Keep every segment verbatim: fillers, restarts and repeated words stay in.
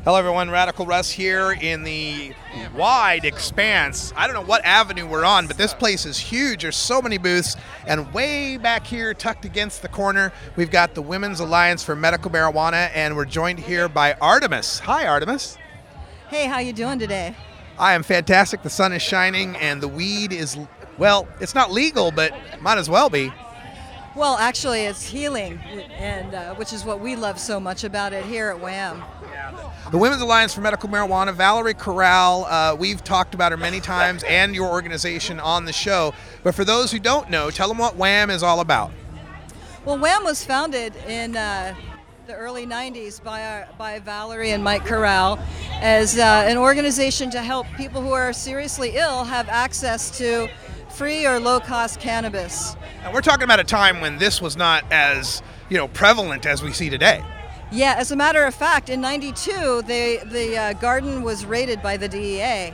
Hello everyone, Radical Russ here in the wide expanse. I don't know what avenue we're on, but this place is huge. There's so many booths, and way back here, tucked against the corner, we've got the Women's Alliance for Medical Marijuana, and we're joined here by Artemis. Hi, Artemis. Hey, how you doing today? I am fantastic. The sun is shining, and the weed is, well, it's not legal, but might as well be. Well, actually, it's healing, and uh, which is what we love so much about it here at WHAM. The Women's Alliance for Medical Marijuana, Valerie Corral, uh, we've talked about her many times, and your organization on the show. But for those who don't know, tell them what WHAM is all about. Well, WHAM was founded in uh, the early nineties by, our, by Valerie and Mike Corral as uh, an organization to help people who are seriously ill have access to free or low-cost cannabis. And we're talking about a time when this was not as, you know, prevalent as we see today. Yeah, as a matter of fact, in ninety-two, they, the uh, garden was raided by the D E A,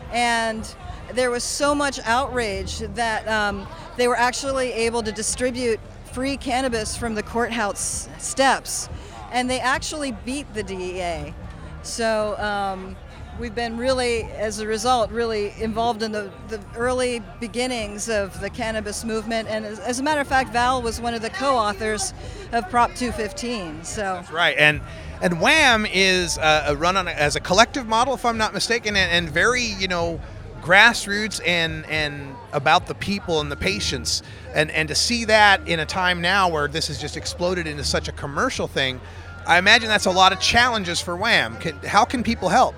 and there was so much outrage that um, they were actually able to distribute free cannabis from the courthouse steps, and they actually beat the D E A. So um, we've been really, as a result, really involved in the, the early beginnings of the cannabis movement. And as, as a matter of fact, Val was one of the co-authors of Prop two fifteen. So that's right. And and WHAM is uh, a run on a, as a collective model, if I'm not mistaken, and, and very, you know, grassroots and and about the people and the patients. And and to see that in a time now where this has just exploded into such a commercial thing, I imagine that's a lot of challenges for WHAM. Can, how can people help?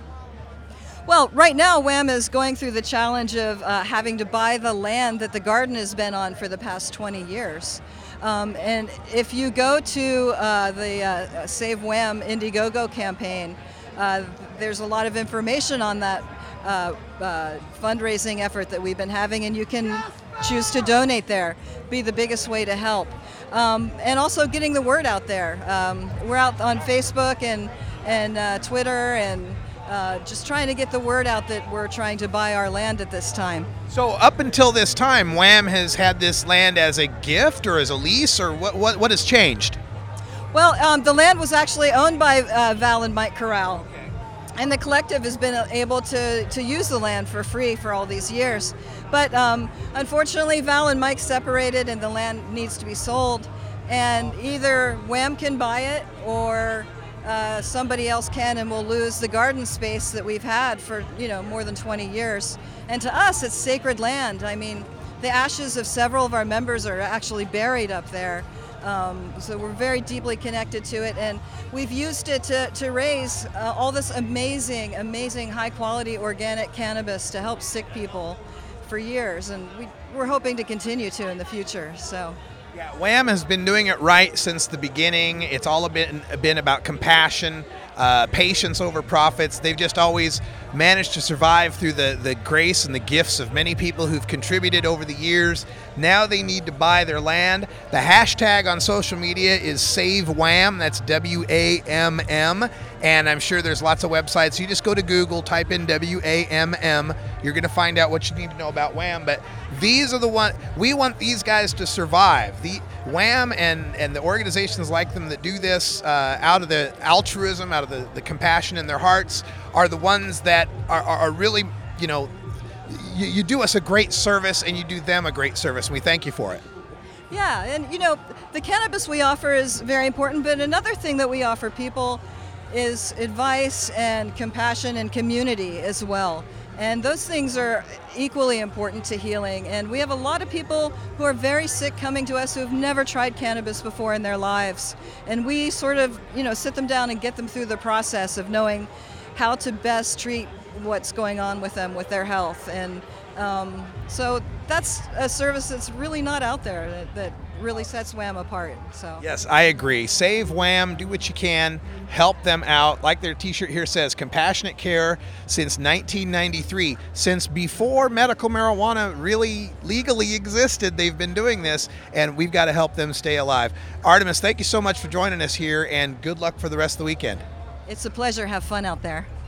Well, right now, WHAM is going through the challenge of uh, having to buy the land that the garden has been on for the past twenty years. Um, and if you go to uh, the uh, Save WHAM Indiegogo campaign, uh, there's a lot of information on that uh, uh, fundraising effort that we've been having, and you can choose to donate there. Be the biggest way to help. Um, and also getting the word out there. Um, we're out on Facebook and, and uh, Twitter and Uh, just trying to get the word out that we're trying to buy our land at this time. So up until this time, WHAM has had this land as a gift or as a lease, or what what, what has changed? Well, um, the land was actually owned by uh, Val and Mike Corral, and the collective has been able to, to use the land for free for all these years. But um, unfortunately, Val and Mike separated and the land needs to be sold, and either WHAM can buy it or Uh, somebody else can, and we'll lose the garden space that we've had for, you know, more than twenty years. And to us, it's sacred land. I mean, the ashes of several of our members are actually buried up there. Um, so we're very deeply connected to it, and we've used it to, to raise uh, all this amazing, amazing high-quality organic cannabis to help sick people for years, and we, we're hoping to continue to in the future. So. Yeah, WHAM has been doing it right since the beginning. It's all been, been about compassion, uh, patience over profits. They've just always managed to survive through the, the grace and the gifts of many people who've contributed over the years. Now they need to buy their land. The hashtag on social media is Save WHAM. That's W A M M. And I'm sure there's lots of websites. You just go to Google, type in W A M M. You're going to find out what you need to know about WHAM. But these are the one we want these guys to survive. The WHAM and, and the organizations like them that do this uh, out of the altruism, out of the, the compassion in their hearts, are the ones that are, are, are really, you know, you, you do us a great service and you do them a great service. And we thank you for it. Yeah, and you know, the cannabis we offer is very important, but another thing that we offer people is advice and compassion and community as well. And those things are equally important to healing. And we have a lot of people who are very sick coming to us who have never tried cannabis before in their lives. And we sort of, you know, sit them down and get them through the process of knowing how to best treat what's going on with them, with their health. And um, so that's a service that's really not out there that, that really sets WHAM apart. So yes, I agree. Save WHAM, do what you can, help them out. Like their t-shirt here says, compassionate care since nineteen ninety-three. Since before medical marijuana really legally existed, they've been doing this, and we've got to help them stay alive. Artemis, thank you so much for joining us here, and good luck for the rest of the weekend. It's a pleasure. Have fun out there.